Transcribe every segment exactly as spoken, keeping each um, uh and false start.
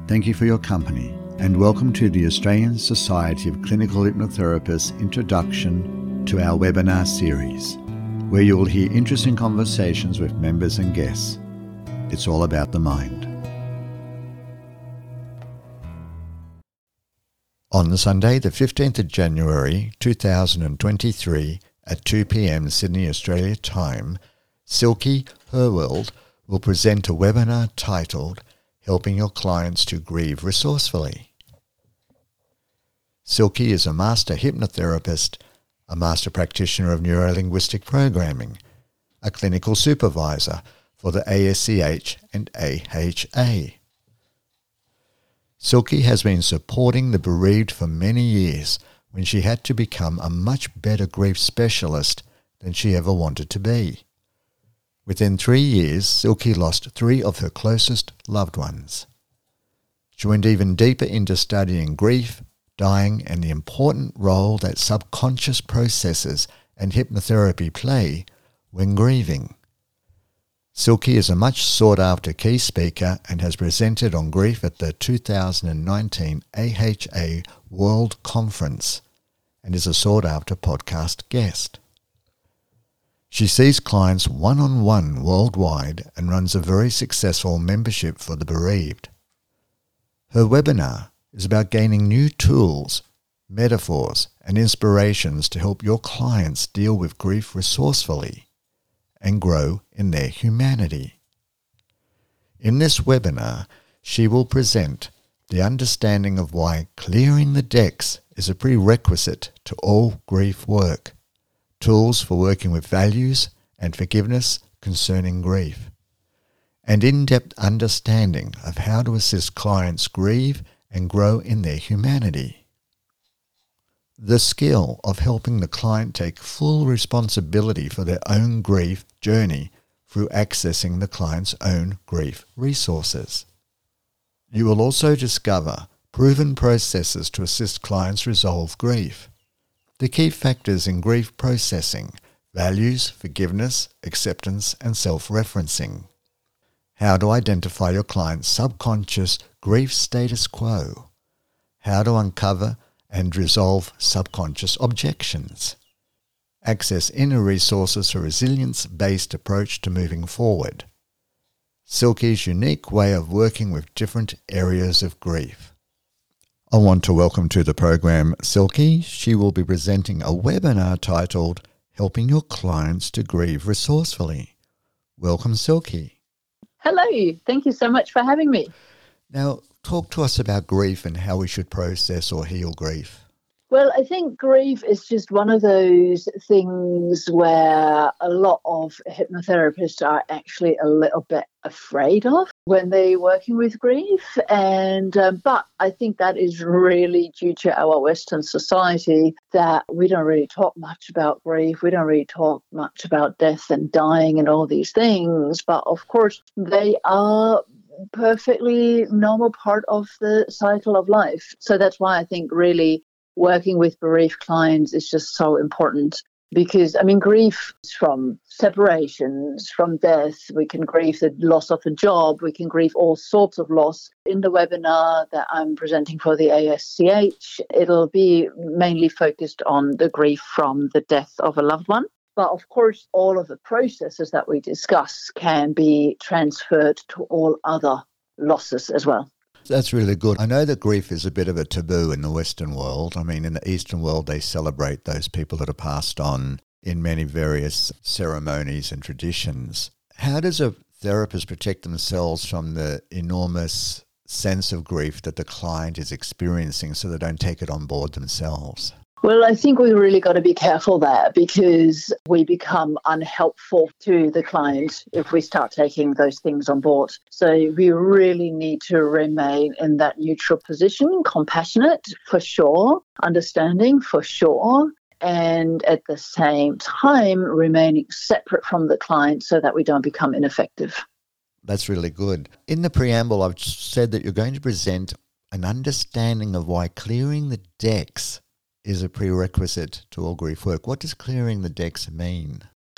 Thank you for your company and welcome to the Australian Society of Clinical Hypnotherapists Introduction to our webinar series, where you will hear interesting conversations with members and guests. It's all about the mind. On Sunday, the fifteenth of January two thousand twenty-three at two p.m. Sydney, Australia time, Silke Herwald will present a webinar titled Helping Your Clients to Grieve Resourcefully. Silke is a master hypnotherapist, a master practitioner of neurolinguistic programming, a clinical supervisor for the A S C H and A H A. Silke has been supporting the bereaved for many years when she had to become a much better grief specialist than she ever wanted to be. Within three years, Silke lost three of her closest loved ones. She went even deeper into studying grief, dying, and the important role that subconscious processes and hypnotherapy play when grieving. Silke is a much sought-after key speaker and has presented on grief at the two thousand nineteen A H A World Conference and is a sought-after podcast guest. She sees clients one-on-one worldwide and runs a very successful membership for the bereaved. Her webinar is about gaining new tools, metaphors, and inspirations to help your clients deal with grief resourcefully and grow in their humanity. In this webinar, she will present the understanding of why clearing the decks is a prerequisite to all grief work, tools for working with values and forgiveness concerning grief, and in-depth understanding of how to assist clients grieve and grow in their humanity. The skill of helping the client take full responsibility for their own grief journey through accessing the client's own grief resources. You will also discover proven processes to assist clients resolve grief, the key factors in grief processing, values, forgiveness, acceptance, and self-referencing. How to identify your client's subconscious grief status quo. How to uncover and resolve subconscious objections. Access inner resources for resilience-based approach to moving forward. Silke's unique way of working with different areas of grief. I want to welcome to the program Silke. She will be presenting a webinar titled Helping Your Clients to Grieve Resourcefully. Welcome, Silke. Hello. Thank you so much for having me. Now, talk to us about grief and how we should process or heal grief. Well, I think grief is just one of those things where a lot of hypnotherapists are actually a little bit afraid of when they're working with grief. And um, but I think that is really due to our Western society that we don't really talk much about grief. We don't really talk much about death and dying and all these things. But of course, they are perfectly normal part of the cycle of life. So that's why I think really working with bereaved clients is just so important because, I mean, grief is from separations, from death. We can grieve the loss of a job. We can grieve all sorts of loss. In the webinar that I'm presenting for the A S C H, it'll be mainly focused on the grief from the death of a loved one. But of course, all of the processes that we discuss can be transferred to all other losses as well. That's really good. I know that grief is a bit of a taboo in the Western world. I mean, in the Eastern world, they celebrate those people that are passed on in many various ceremonies and traditions. How does a therapist protect themselves from the enormous sense of grief that the client is experiencing so they don't take it on board themselves? Well, I think we really got to be careful there because we become unhelpful to the client if we start taking those things on board. So we really need to remain in that neutral position, compassionate for sure, understanding for sure, and at the same time remaining separate from the client so that we don't become ineffective. That's really good. In the preamble, I've said that you're going to present an understanding of why clearing the decks is a prerequisite to all grief work. What does clearing the decks mean?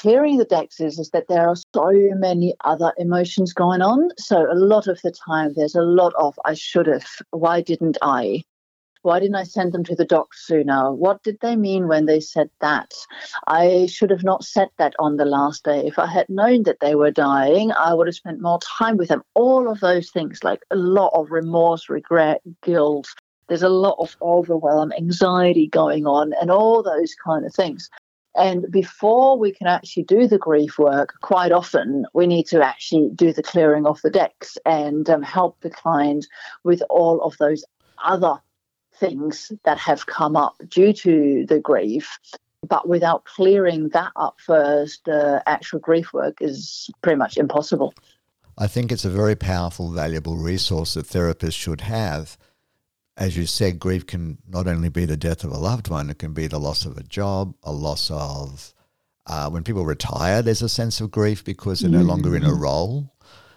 clearing the decks is, is that there are so many other emotions going on. So a lot of the time there's a lot of I should have, why didn't I? Why didn't I send them to the doc sooner? What did they mean when they said that? I should have not said that on the last day. If I had known that they were dying, I would have spent more time with them. All of those things, like a lot of remorse, regret, guilt. There's a lot of overwhelm, anxiety going on, and all those kind of things. And before we can actually do the grief work, quite often we need to actually do the clearing of the decks and um, help the client with all of those other things that have come up due to the grief. But without clearing that up first, the actual grief work is pretty much impossible. I think it's a very powerful, valuable resource that therapists should have. As you said, grief can not only be the death of a loved one, it can be the loss of a job, a loss of, uh, when people retire, there's a sense of grief because they're no longer in a role.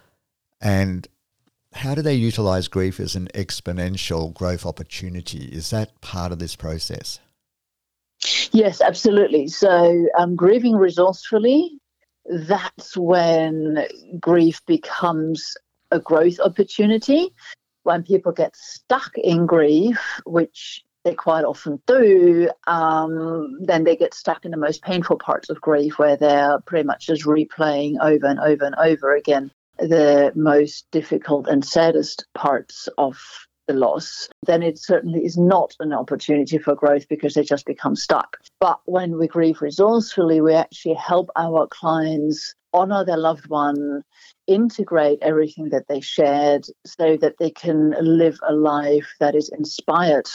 And how do they utilize grief as an exponential growth opportunity? Is that part of this process? Yes, absolutely. So um, grieving resourcefully, that's when grief becomes a growth opportunity. When people get stuck in grief, which they quite often do, um, then they get stuck in the most painful parts of grief where they're pretty much just replaying over and over and over again the most difficult and saddest parts of the loss, then it certainly is not an opportunity for growth because they just become stuck. But when we grieve resourcefully, we actually help our clients honor their loved one, integrate everything that they shared so that they can live a life that is inspired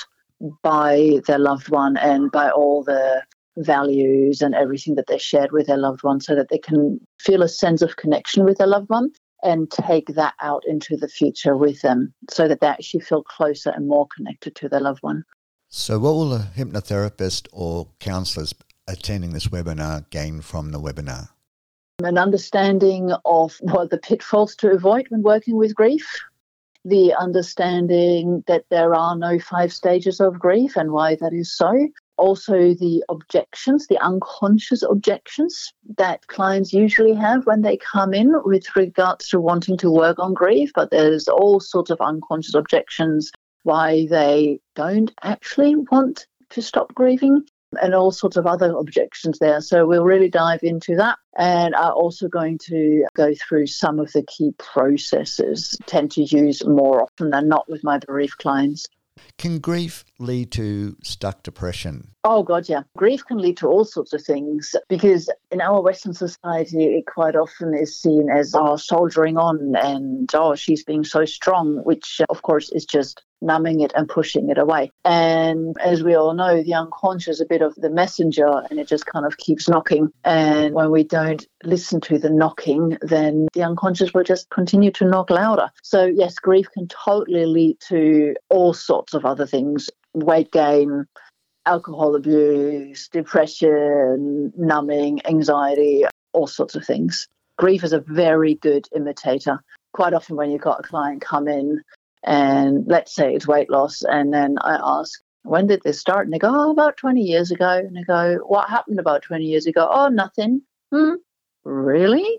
by their loved one and by all the values and everything that they shared with their loved one, so that they can feel a sense of connection with their loved one and take that out into the future with them so that they actually feel closer and more connected to their loved one. So what will a hypnotherapist or counsellors attending this webinar gain from the webinar? An understanding of what the pitfalls to avoid when working with grief, the understanding that there are no five stages of grief and why that is so. Also the objections, the unconscious objections that clients usually have when they come in with regards to wanting to work on grief, but there's all sorts of unconscious objections why they don't actually want to stop grieving and all sorts of other objections there. So we'll really dive into that and are also going to go through some of the key processes I tend to use more often than not with my bereaved clients. Can grief lead to stuck depression? Oh, God, yeah. Grief can lead to all sorts of things because in our Western society, it quite often is seen as, oh, soldiering on and, oh, she's being so strong, which, of course, is just numbing it and pushing it away. And as we all know, the unconscious is a bit of the messenger and it just kind of keeps knocking. And when we don't listen to the knocking, then the unconscious will just continue to knock louder. So yes, grief can totally lead to all sorts of other things: weight gain, alcohol abuse, depression, numbing, anxiety, all sorts of things. Grief is a very good imitator. Quite often when you've got a client come in and let's say it's weight loss, and then I ask, when did this start? And they go, oh, about twenty years ago. And I go, what happened about twenty years ago? Oh, nothing. Hmm, really?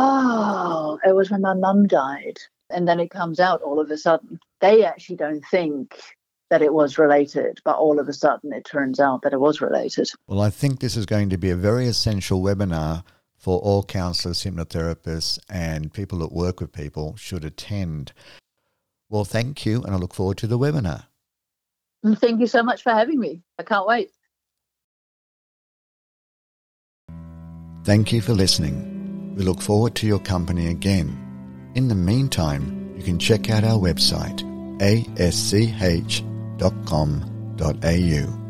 Oh, it was when my mum died. And then it comes out all of a sudden. They actually don't think that it was related, but all of a sudden it turns out that it was related. Well, I think this is going to be a very essential webinar for all counsellors, hypnotherapists, and people that work with people should attend. Well, thank you, and I look forward to the webinar. Thank you so much for having me. I can't wait. Thank you for listening. We look forward to your company again. In the meantime, you can check out our website, a s c h dot com dot a u.